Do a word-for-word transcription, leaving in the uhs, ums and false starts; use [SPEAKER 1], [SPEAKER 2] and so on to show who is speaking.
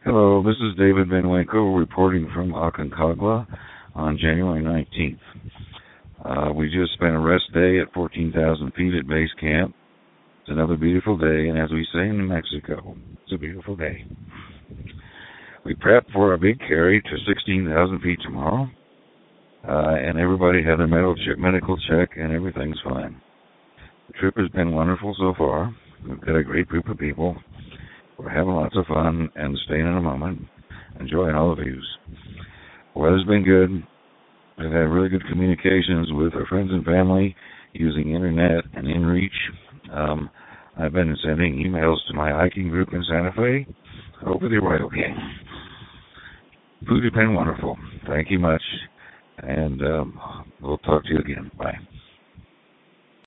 [SPEAKER 1] Hello, this is David Van Winkle reporting from Aconcagua on January nineteenth. Uh, we just spent a rest day at fourteen thousand feet at base camp. It's another beautiful day, and as we say in New Mexico, it's a beautiful day. We prepped for our big carry to sixteen thousand feet tomorrow, uh, and everybody had their medical check, medical check, and everything's fine. The trip has been wonderful so far. We've got a great group of people. We're having lots of fun and staying in a moment, enjoying all the views. The weather's been good. We've had really good communications with our friends and family using internet and InReach. Um, I've been sending emails to my hiking group in Santa Fe. Hopefully they're right okay. Food has been wonderful. Thank you much. And um, we'll talk to you again. Bye.